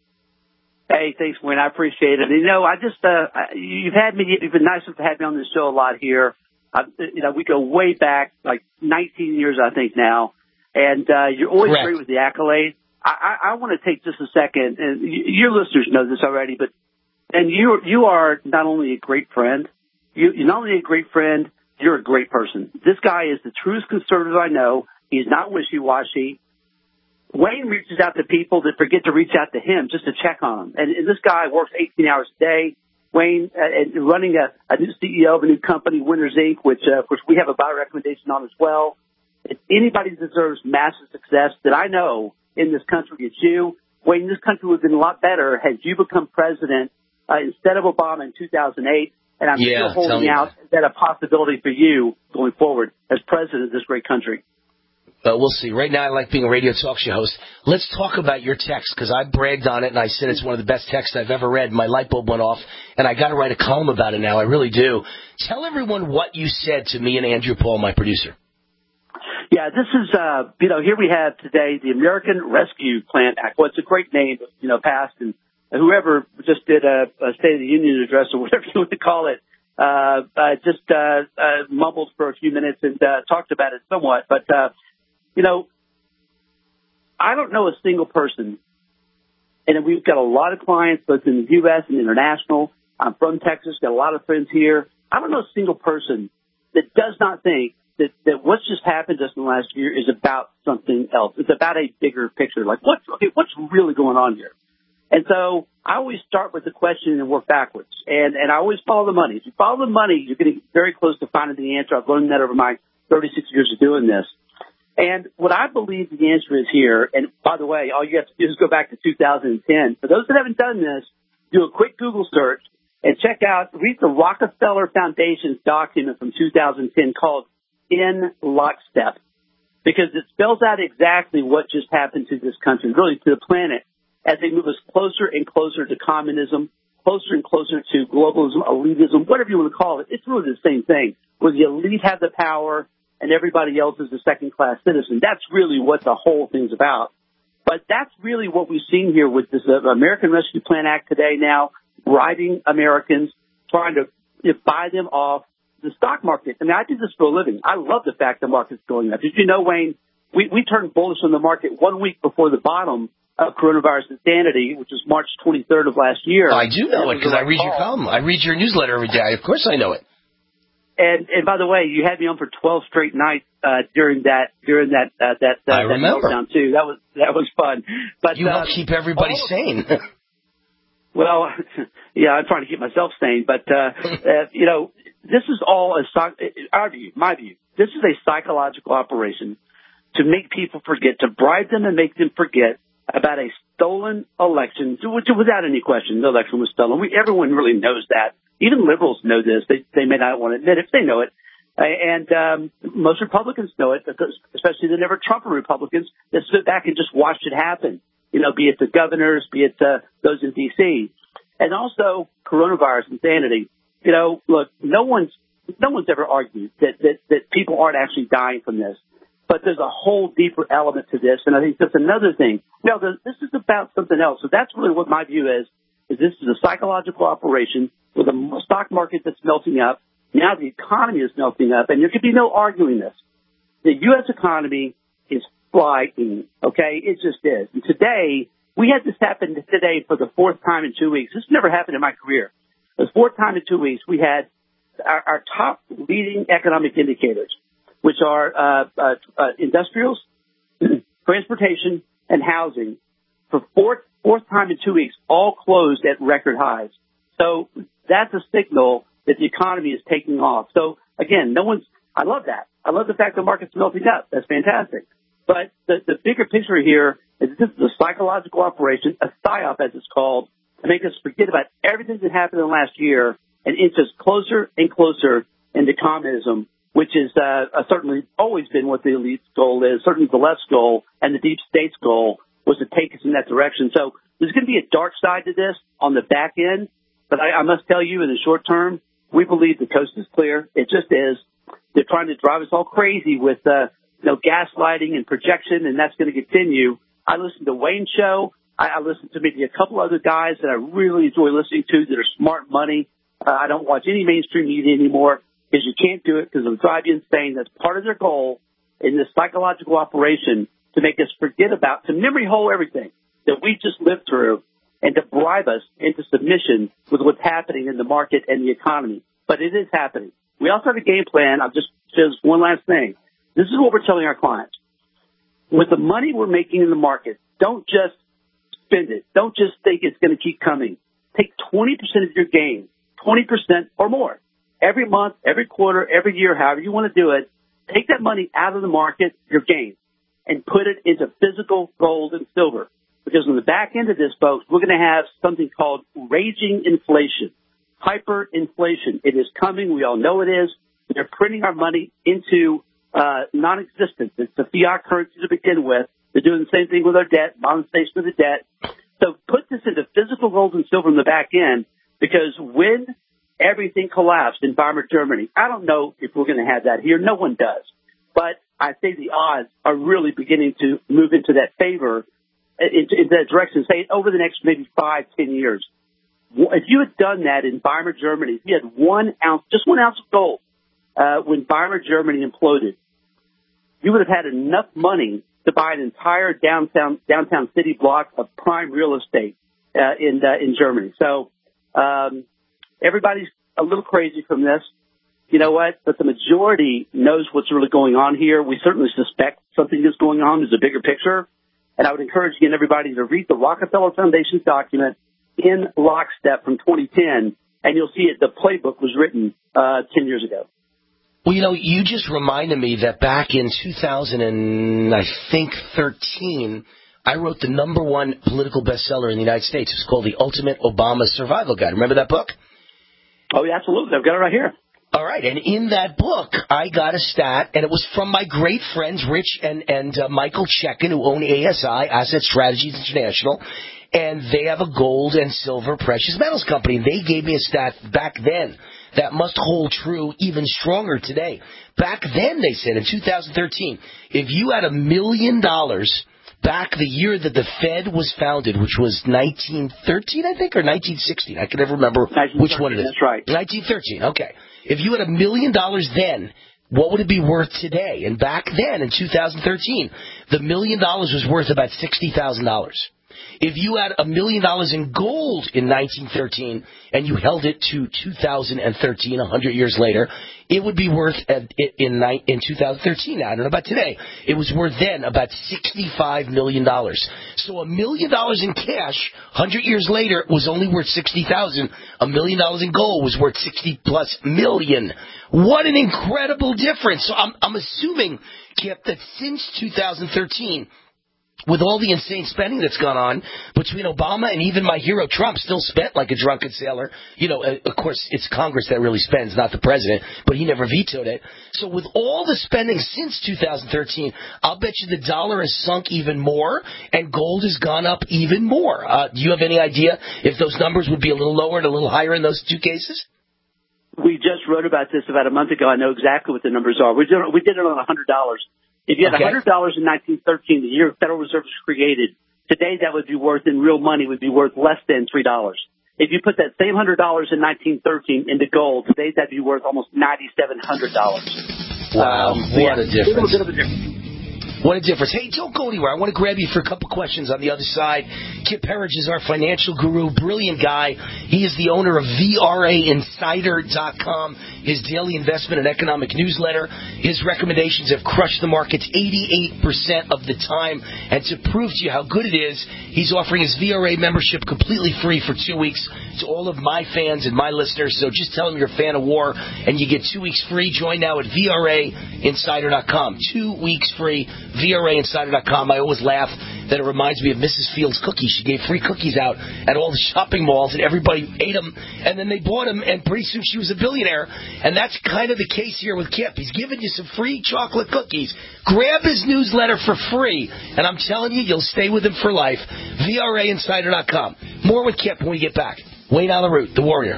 Hey, thanks, Wayne. I appreciate it. You know, I just, uh, you've had me, you've been nice enough to have me on this show a lot here. I, you know, we go way back, like nineteen years, I think now. And, uh, you're always Correct. great with the accolades. I, I want to take just a second, and your listeners know this already, but and you you are not only a great friend, you, you're not only a great friend, you're a great person. This guy is the truest conservative I know. He's not wishy-washy. Wayne reaches out to people that forget to reach out to him just to check on them. And, and this guy works eighteen hours a day. Wayne, uh, running a, a new C E O of a new company, Winners Incorporated, which, uh, of course, we have a buy recommendation on as well. If anybody deserves massive success that I know in this country, it's you. Wayne, this country would have been a lot better had you become president uh, instead of Obama in two thousand eight. And I'm yeah, still holding out that a possibility for you going forward as president of this great country. Uh, we'll see. Right now, I like being a radio talk show host. Let's talk about your text, because I bragged on it, and I said it's one of the best texts I've ever read. My light bulb went off, and I got to write a column about it now. I really do. Tell everyone what you said to me and Andrew Paul, my producer. Yeah, this is, uh, you know, here we have today the American Rescue Plan Act. Well, it's a great name, you know, passed, and whoever just did a, a State of the Union address or whatever you want to call it, uh, uh, just uh, uh, mumbled for a few minutes and uh, talked about it somewhat. But, uh, you know, I don't know a single person, and we've got a lot of clients both in the U S and international. I'm from Texas, got a lot of friends here. I don't know a single person that does not think that, that what's just happened just in the last year is about something else. It's about a bigger picture. Like, what's, okay, what's really going on here? And so I always start with the question and work backwards. And, and I always follow the money. If you follow the money, you're getting very close to finding the answer. I've learned that over my thirty-six years of doing this. And what I believe the answer is here, and by the way, all you have to do is go back to two thousand ten. For those that haven't done this, do a quick Google search and check out, read the Rockefeller Foundation's document from two thousand ten called In Lockstep, because it spells out exactly what just happened to this country, really to the planet, as they move us closer and closer to communism, closer and closer to globalism, elitism, whatever you want to call it. It's really the same thing, where the elite have the power and everybody else is a second-class citizen. That's really what the whole thing's about. But that's really what we've seen here with this uh, American Rescue Plan Act today now, bribing Americans, trying to you know, buy them off the stock market. I mean, I do this for a living. I love the fact the market's going up. Did you know, Wayne, we, we turned bullish on the market one week before the bottom of coronavirus insanity, which was March twenty-third of last year. I do know it because I read your column. I read your newsletter every day. Of course I know it. And, and by the way, you had me on for twelve straight nights uh, during that during that uh, that uh, I that remember. meltdown too. That was that was fun. But you uh, help keep everybody all, sane. Well, yeah, I'm trying to keep myself sane. But uh, uh, you know, this is all a our view, my view. This is a psychological operation to make people forget, to bribe them and make them forget about a stolen election, which without any question, the election was stolen. We, everyone really knows that. Even liberals know this. They, they may not want to admit it, they know it. Uh, and um, most Republicans know it, because, especially the never Trump Republicans that stood back and just watched it happen. You know, be it the governors, be it uh, those in D C And also coronavirus insanity. You know, look, no one's no one's ever argued that, that, that people aren't actually dying from this. But there's a whole deeper element to this, and I think that's another thing. No, this is about something else. So that's really what my view is, is this is a psychological operation with a stock market that's melting up. Now the economy is melting up, and there could be no arguing this. The U S economy is flying, okay? It just is. And today, we had this happen today for the fourth time in two weeks. This never happened in my career. The fourth time in two weeks, we had our, our top leading economic indicators, which are uh, uh, uh, industrials, transportation, and housing, for fourth, fourth time in two weeks, all closed at record highs. So that's a signal that the economy is taking off. So, again, no one's – I love that. I love the fact the market's melting up. That's fantastic. But the, the bigger picture here is this is a psychological operation, a psyop as it's called, to make us forget about everything that happened in the last year and inch us closer and closer into communism, which is uh, certainly always been what the elite's goal is, certainly the left's goal, and the deep state's goal was to take us in that direction. So there's going to be a dark side to this on the back end, but I, I must tell you, in the short term, we believe the coast is clear. It just is. They're trying to drive us all crazy with uh, you know, gaslighting and projection, and that's going to continue. I listen to Wayne's show. I, I listen to maybe a couple other guys that I really enjoy listening to that are smart money. Uh, I don't watch any mainstream media anymore, because you can't do it because it'll drive you insane. That's part of their goal in this psychological operation, to make us forget about, to memory hole everything that we just lived through, and to bribe us into submission with what's happening in the market and the economy. But it is happening. We also have a game plan. I'll just just one last thing. This is what we're telling our clients. With the money we're making in the market, don't just spend it. Don't just think it's going to keep coming. Take twenty percent of your gain, twenty percent or more. Every month, every quarter, every year, however you want to do it, take that money out of the market, your gain, and put it into physical gold and silver. Because on the back end of this, folks, we're going to have something called raging inflation, hyperinflation. It is coming. We all know it is. They're printing our money into uh, non-existence. It's the fiat currency to begin with. They're doing the same thing with our debt, monetization of the debt. So put this into physical gold and silver on the back end, because when everything collapsed in Weimar Germany, I don't know if we're going to have that here. No one does. But I say the odds are really beginning to move into that favor, into, into that direction, say over the next maybe five, ten years. If you had done that in Weimar Germany, if you had one ounce, just one ounce of gold, uh, when Weimar Germany imploded, you would have had enough money to buy an entire downtown downtown city block of prime real estate uh, in uh, in Germany. So um, everybody's a little crazy from this. You know what? But the majority knows what's really going on here. We certainly suspect something is going on. There's a bigger picture. And I would encourage again everybody to read the Rockefeller Foundation's document in lockstep from twenty ten, and you'll see it. The playbook was written uh, ten years ago. Well, you know, you just reminded me that back in two thousand and I think thirteen, I wrote the number one political bestseller in the United States. It's called The Ultimate Obama Survival Guide. Remember that book? Oh, yeah, absolutely. I've got it right here. All right, and in that book, I got a stat, and it was from my great friends, Rich and, and uh, Michael Chekin, who own A S I, Asset Strategies International, and they have a gold and silver precious metals company. They gave me a stat back then that must hold true even stronger today. Back then, they said, in two thousand thirteen, if you had a million dollars back the year that the Fed was founded, which was nineteen thirteen, I think, or nineteen sixteen. I can never remember which one it is. That's right. nineteen thirteen, okay. If you had a million dollars then, what would it be worth today? And back then, in two thousand thirteen, the million dollars was worth about sixty thousand dollars. If you had a million dollars in gold in nineteen thirteen and you held it to two thousand thirteen, a hundred years later, it would be worth in in, in two thousand thirteen. Now, I don't know about today. It was worth then about sixty-five million dollars. So a million dollars in cash, hundred years later, was only worth sixty thousand. A million dollars in gold was worth sixty plus million. What an incredible difference! So I'm, I'm assuming, Kip, that since two thousand thirteen. With all the insane spending that's gone on between Obama and even my hero Trump, still spent like a drunken sailor. You know, uh, of course, it's Congress that really spends, not the president, but he never vetoed it. So with all the spending since two thousand thirteen, I'll bet you the dollar has sunk even more and gold has gone up even more. Uh, do you have any idea if those numbers would be a little lower and a little higher in those two cases? We just wrote about this about a month ago. I know exactly what the numbers are. We did, we did it on one hundred dollars. If you had Okay. one hundred dollars in nineteen thirteen, the year Federal Reserve was created, today that would be worth, in real money, would be worth less than three dollars. If you put that same one hundred dollars in nineteen thirteen into gold, today that'd be worth almost nine thousand seven hundred dollars. Wow, Um, what yeah, a difference. A little bit of a difference. What a difference. Hey, don't go anywhere. I want to grab you for a couple questions on the other side. Kip Herridge is our financial guru, brilliant guy. He is the owner of V R A Insider dot com, his daily investment and economic newsletter. His recommendations have crushed the markets eighty-eight percent of the time. And to prove to you how good it is, he's offering his V R A membership completely free for two weeks to all of my fans and my listeners. So just tell him you're a fan of war, and you get two weeks free. Join now at V R A Insider dot com. Two weeks free. V R A Insider dot com. I always laugh that it reminds me of Missus Fields' cookies. She gave free cookies out at all the shopping malls, and everybody ate them, and then they bought them, and pretty soon she was a billionaire. And that's kind of the case here with Kip. He's giving you some free chocolate cookies. Grab his newsletter for free, and I'm telling you, you'll stay with him for life. V R A Insider dot com. More with Kip when we get back. Wayne Allyn Root, the Warrior.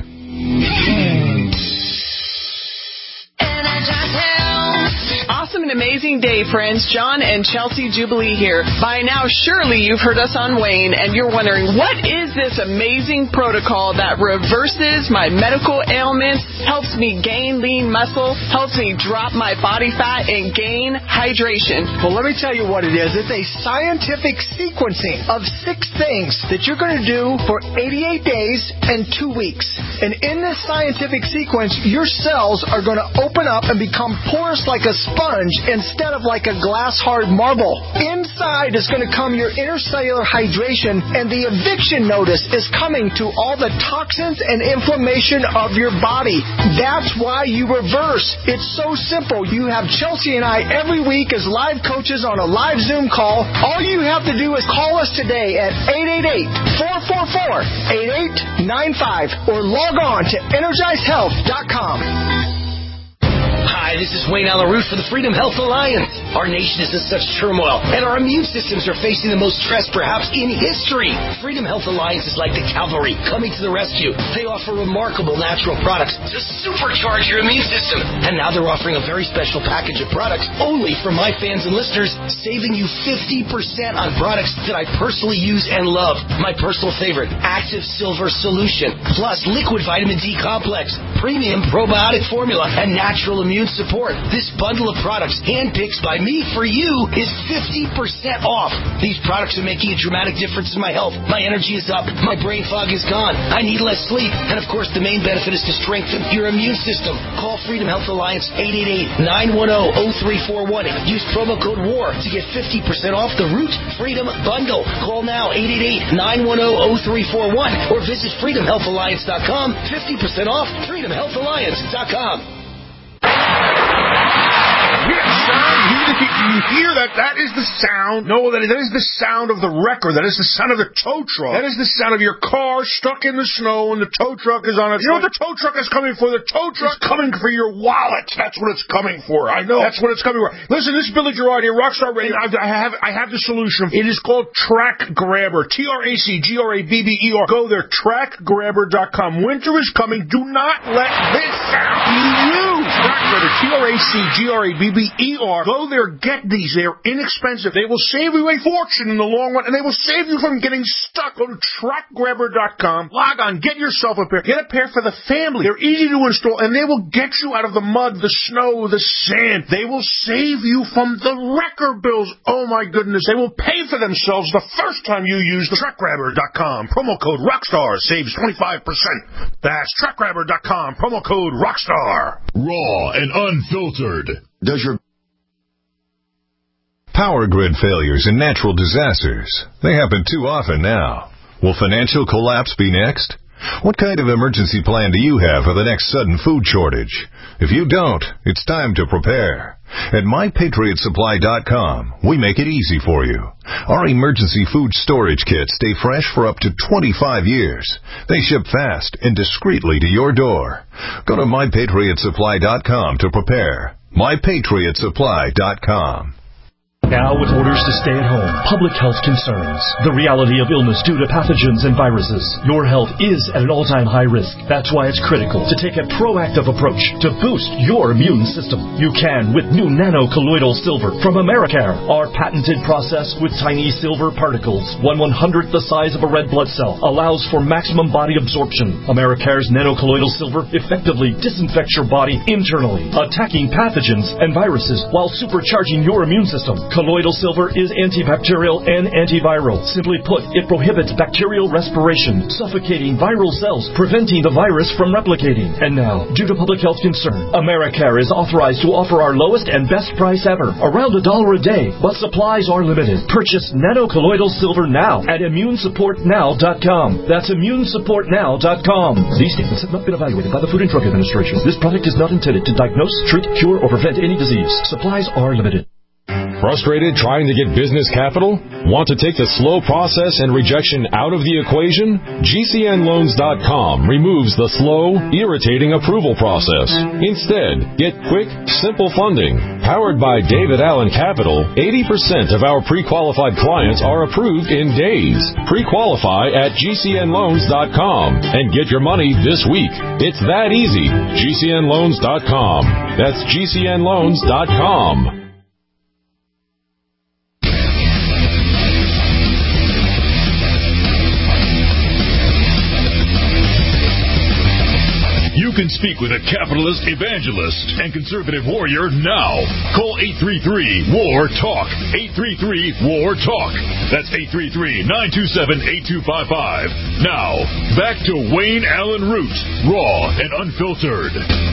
Awesome and amazing day, friends. John and Chelsea Jubilee here. By now, surely you've heard us on Wayne, and you're wondering, what is this amazing protocol that reverses my medical ailments, helps me gain lean muscle, helps me drop my body fat, and gain hydration? Well, let me tell you what it is. It's a scientific sequencing of six things that you're going to do for eighty-eight days and two weeks. And in this scientific sequence, your cells are going to open up and become porous like a sponge instead of like a glass-hard marble. Inside is going to come your intercellular hydration, and the eviction notice is coming to all the toxins and inflammation of your body. That's why you reverse. It's so simple. You have Chelsea and I every week as live coaches on a live Zoom call. All you have to do is call us today at eight eight eight, four four four, eight eight nine five or log on to energize health dot com. Hi, this is Wayne Allyn Root for the Freedom Health Alliance. Our nation is in such turmoil, and our immune systems are facing the most stress perhaps in history. Freedom Health Alliance is like the cavalry coming to the rescue. They offer remarkable natural products to supercharge your immune system. And now they're offering a very special package of products only for my fans and listeners, saving you fifty percent on products that I personally use and love. My personal favorite, Active Silver Solution, plus Liquid Vitamin D Complex, Premium Probiotic Formula, and Natural Immune Support. This bundle of products, handpicked by me for you, is fifty percent off. These products are making a dramatic difference in my health. My energy is up. My brain fog is gone. I need less sleep. And of course, the main benefit is to strengthen your immune system. Call Freedom Health Alliance eight eight eight, nine one zero, zero three four one. Use promo code WAR to get fifty percent off the Root Freedom Bundle. Call now eight eight eight, nine one zero, zero three four one or visit freedom health alliance dot com. fifty percent off freedom health alliance dot com. Yes, sound. You, you hear that? That is the sound. No, that, that is the sound of the wrecker. That is the sound of the tow truck. That is the sound of your car stuck in the snow and the tow truck is on it. You know what the tow truck is coming for? The tow truck is coming for your wallet. That's what it's coming for. I know. That's what it's coming for. Listen, this is Billy Gerard here, Rockstar Radio. I have, I have the solution. It is called Track Grabber. T R A C G R A B B E R. Go there, track grabber dot com. Winter is coming. Do not let this sound be used. Track Grabber, T R A C G R A B B E R. Go there. there, get these. They are inexpensive. They will save you a fortune in the long run, and they will save you from getting stuck. Go to track grabber dot com. Log on. Get yourself a pair. Get a pair for the family. They're easy to install, and they will get you out of the mud, the snow, the sand. They will save you from the wrecker bills. Oh, my goodness. They will pay for themselves the first time you use the track grabber dot com. Promo code ROCKSTAR saves twenty-five percent. That's track grabber dot com. Promo code ROCKSTAR. Raw and unfiltered. Does your power grid failures and natural disasters, they happen too often now. Will financial collapse be next? What kind of emergency plan do you have for the next sudden food shortage? If you don't, it's time to prepare. At my patriot supply dot com, we make it easy for you. Our emergency food storage kits stay fresh for up to twenty-five years. They ship fast and discreetly to your door. Go to my patriot supply dot com to prepare. my patriot supply dot com. Now with orders to stay at home, public health concerns, the reality of illness due to pathogens and viruses, your health is at an all-time high risk. That's why it's critical to take a proactive approach to boost your immune system. You can with new nano-colloidal silver from Americare. Our patented process with tiny silver particles, one one-hundredth the size of a red blood cell, allows for maximum body absorption. Americare's nano-colloidal silver effectively disinfects your body internally, attacking pathogens and viruses while supercharging your immune system. Colloidal silver is antibacterial and antiviral. Simply put, it prohibits bacterial respiration, suffocating viral cells, preventing the virus from replicating. And now, due to public health concern, Americare is authorized to offer our lowest and best price ever, around a dollar a day, but supplies are limited. Purchase nano-colloidal silver now at immune support now dot com. That's immune support now dot com. These statements have not been evaluated by the Food and Drug Administration. This product is not intended to diagnose, treat, cure, or prevent any disease. Supplies are limited. Frustrated trying to get business capital? Want to take the slow process and rejection out of the equation? G C N loans dot com removes the slow, irritating approval process. Instead, get quick, simple funding. Powered by David Allen Capital, eighty percent of our pre-qualified clients are approved in days. Pre-qualify at G C N loans dot com and get your money this week. It's that easy. G C N loans dot com. That's G C N loans dot com. You can speak with a capitalist evangelist and conservative warrior now. Call eight three three, W A R, TALK. eight three three, W A R, TALK. That's eight three three, nine two seven, eight two five five. Now, back to Wayne Allen Root, raw and unfiltered.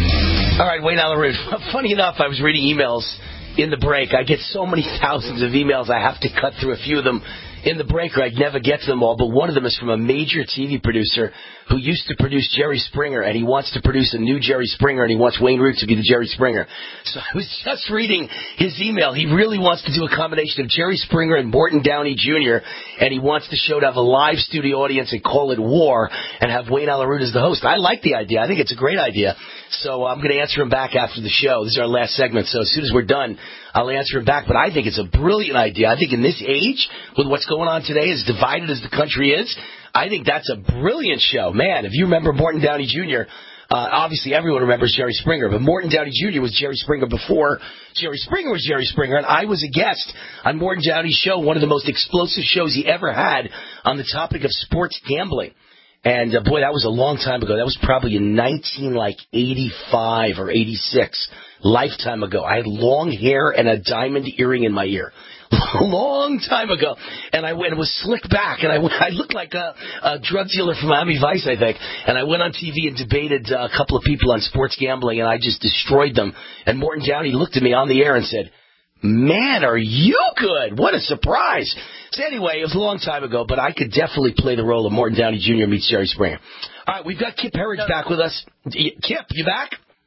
All right, Wayne Allen Root. Funny enough, I was reading emails in the break. I get so many thousands of emails, I have to cut through a few of them in the break, or I'd never get to them all, but one of them is from a major T V producer who used to produce Jerry Springer, and he wants to produce a new Jerry Springer, and he wants Wayne Root to be the Jerry Springer. So I was just reading his email. He really wants to do a combination of Jerry Springer and Morton Downey Junior, and he wants the show to have a live studio audience and call it War, and have Wayne Allen Root as the host. I like the idea. I think it's a great idea. So I'm going to answer him back after the show. This is our last segment, so as soon as we're done, I'll answer him back. But I think it's a brilliant idea. I think in this age, with what's going on today, as divided as the country is, I think that's a brilliant show. Man, if you remember Morton Downey Junior, uh, obviously everyone remembers Jerry Springer, but Morton Downey Junior was Jerry Springer before Jerry Springer was Jerry Springer, and I was a guest on Morton Downey's show, one of the most explosive shows he ever had on the topic of sports gambling. And, uh, boy, that was a long time ago. That was probably in nineteen eighty-five or eighty-six, lifetime ago. I had long hair and a diamond earring in my ear. A long time ago. And I went, it was slick back, and I, went, I looked like a, a drug dealer from Miami Vice, I think. And I went on T V and debated uh, a couple of people on sports gambling, and I just destroyed them. And Morton Downey looked at me on the air and said, "Man, are you good? What a surprise." So anyway, it was a long time ago, but I could definitely play the role of Morton Downey Junior meets Jerry Springer. All right, we've got Kip Herridge back with us. Kip, you back?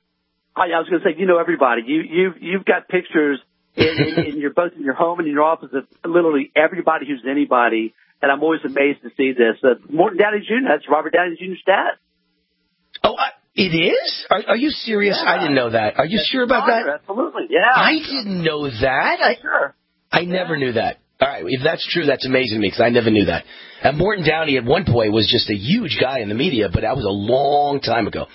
Hi, I was going to say, you know everybody. You, you've, you've got pictures in, in, in your, both in your home and in your office of literally everybody who's anybody, and I'm always amazed to see this. Uh, Morton Downey Junior, that's Robert Downey Junior's dad. Oh, I, it is? Are, are you serious? Yeah. I didn't know that. Are you That's sure about fire, that? Absolutely, yeah. I didn't know that. I, sure. I never yeah. knew that. All right, if that's true, that's amazing to me, because I never knew that. And Morton Downey at one point was just a huge guy in the media, but that was a long time ago.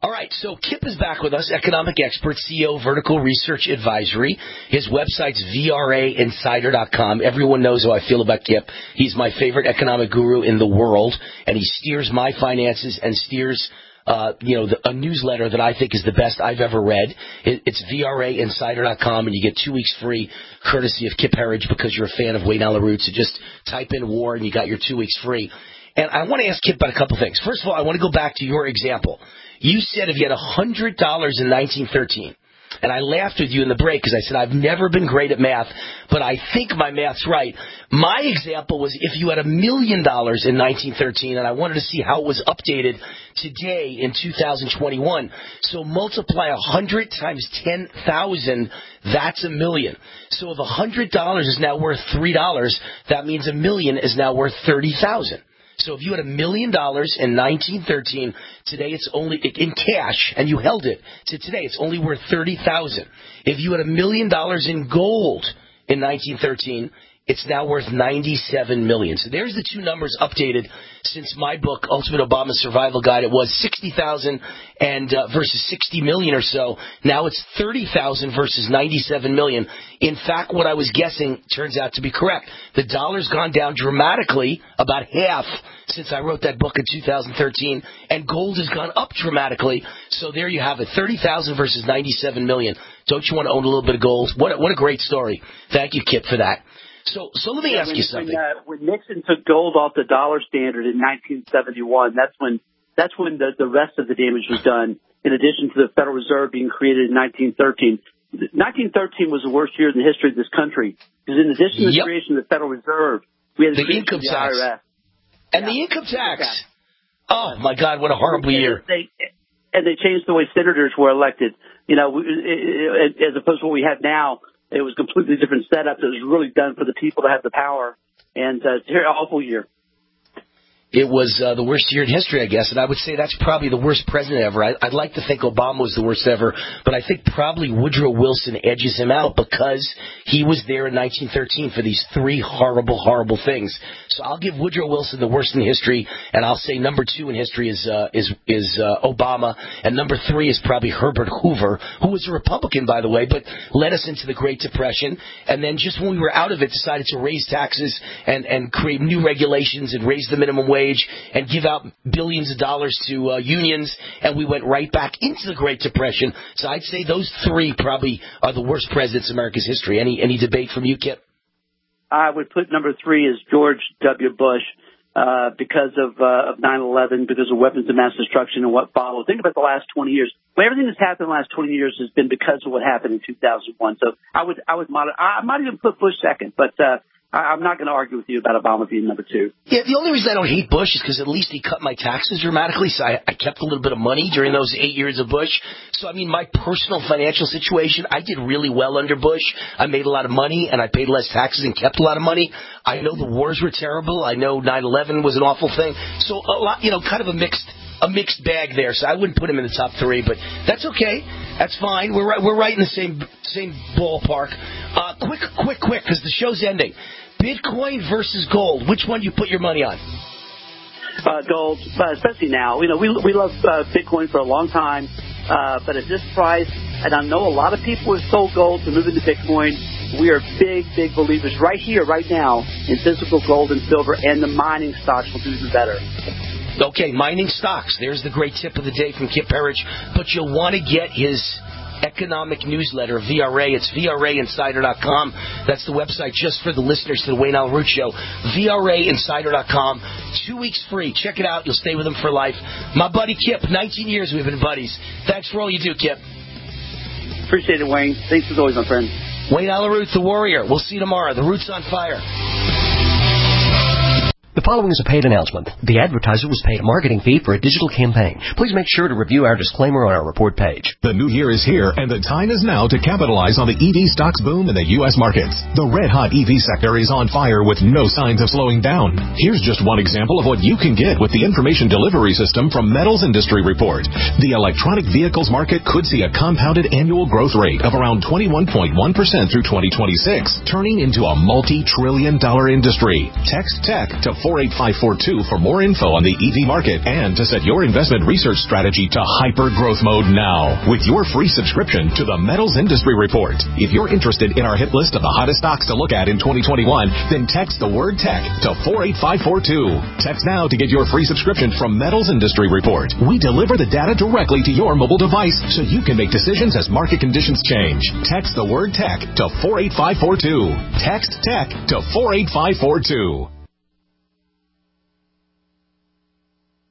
All right, so Kip is back with us, economic expert, C E O, Vertical Research Advisory. His website's V R A insider dot com. Everyone knows how I feel about Kip. He's my favorite economic guru in the world, and he steers my finances and steers Uh, you know, the, a newsletter that I think is the best I've ever read. It, it's V R A insider dot com, and you get two weeks free, courtesy of Kip Herridge, because you're a fan of Wayne Allyn Root. So just type in war, and you got your two weeks free. And I want to ask Kip about a couple things. First of all, I want to go back to your example. You said if you had one hundred dollars in nineteen thirteen, and I laughed with you in the break because I said I've never been great at math, but I think my math's right. My example was if you had a million dollars in nineteen thirteen, and I wanted to see how it was updated today in two thousand twenty-one. So multiply one hundred times ten thousand, that's a million. So if one hundred dollars is now worth three dollars, that means a million is now worth thirty thousand. So if you had a million dollars in nineteen thirteen, today it's only in cash, and you held it to today, it's only worth thirty thousand. If you had a million dollars in gold in nineteen thirteen, it's now worth ninety-seven million. So there's the two numbers updated since my book, Ultimate Obama Survival Guide. It was sixty thousand and uh, versus sixty million or so. Now it's thirty thousand versus ninety-seven million. In fact, what I was guessing turns out to be correct. The dollar's gone down dramatically, about half, since I wrote that book in two thousand thirteen, and gold has gone up dramatically. So there you have it, thirty thousand versus ninety-seven million. Don't you want to own a little bit of gold? What a, what a great story. Thank you, Kip, for that. So, so let me yeah, ask when, you something. When, uh, when Nixon took gold off the dollar standard in nineteen seventy-one, that's when that's when the, the rest of the damage was done. In addition to the Federal Reserve being created in nineteen thirteen, nineteen thirteen was the worst year in the history of this country because in addition to the yep. creation of the Federal Reserve, we had the, the income of the tax I R S. and yeah. the income tax. Oh my God, what a horrible and year! They, and they changed the way senators were elected. You know, as opposed to what we have now. It was a completely different setup. It was really done for the people to have the power. And uh, it's an awful year. It was uh, the worst year in history, I guess, and I would say that's probably the worst president ever. I, I'd like to think Obama was the worst ever, but I think probably Woodrow Wilson edges him out because he was there in nineteen thirteen for these three horrible, horrible things. So I'll give Woodrow Wilson the worst in history, and I'll say number two in history is uh, is is uh, Obama, and number three is probably Herbert Hoover, who was a Republican, by the way, but led us into the Great Depression, and then just when we were out of it, decided to raise taxes and, and create new regulations and raise the minimum wage and give out billions of dollars to uh, unions, and we went right back into the Great Depression. So I'd say those three probably are the worst presidents in America's history. Any any debate from you, Kip? I would put number three as George W. Bush uh, because of, uh, of nine eleven, because of weapons of mass destruction and what followed. Think about the last twenty years. Well, everything that's happened in the last twenty years has been because of what happened in two thousand one. So I would I would mod- I might even put Bush second, but uh, I'm not going to argue with you about Obama being number two. Yeah, the only reason I don't hate Bush is because at least he cut my taxes dramatically, so I, I kept a little bit of money during those eight years of Bush. So, I mean, my personal financial situation, I did really well under Bush. I made a lot of money, and I paid less taxes and kept a lot of money. I know the wars were terrible. I know nine eleven was an awful thing. So, a lot, you know, kind of a mixed a mixed bag there. So I wouldn't put him in the top three, but that's okay. That's fine. We're right, we're right in the same same ballpark. Uh, quick, quick, quick, because the show's ending. Bitcoin versus gold. Which one do you put your money on? Uh, gold, uh, especially now. You know, we we love uh, Bitcoin for a long time, uh, but at this price, and I know a lot of people have sold gold to move into Bitcoin. We are big, big believers right here, right now, in physical gold and silver, and the mining stocks will do even better. Okay, mining stocks. There's the great tip of the day from Kip Herridge. But you'll want to get his economic newsletter, V R A. It's V R A insider dot com. That's the website just for the listeners to the Wayne Allyn Root Show. V R A insider dot com. Two weeks free. Check it out. You'll stay with him for life. My buddy Kip, nineteen years we've been buddies. Thanks for all you do, Kip. Appreciate it, Wayne. Thanks as always, my friend. Wayne Allyn Root, the warrior. We'll see you tomorrow. The Root's on fire. The following is a paid announcement. The advertiser was paid a marketing fee for a digital campaign. Please make sure to review our disclaimer on our report page. The new year is here, and the time is now to capitalize on the E V stocks boom in the U S markets. The red-hot E V sector is on fire with no signs of slowing down. Here's just one example of what you can get with the information delivery system from Metals Industry Report. The electronic vehicles market could see a compounded annual growth rate of around twenty-one point one percent through twenty twenty-six, turning into a multi-trillion dollar industry. Text TECH to four four eight five four two for more info on the E V market and to set your investment research strategy to hyper growth mode now with your free subscription to the Metals Industry Report. If you're interested in our hit list of the hottest stocks to look at in twenty twenty-one, then text the word tech to four eight five four two. Text now to get your free subscription from Metals Industry Report. We deliver the data directly to your mobile device so you can make decisions as market conditions change. Text the word tech to four eight five four two. Text tech to four eight five four two.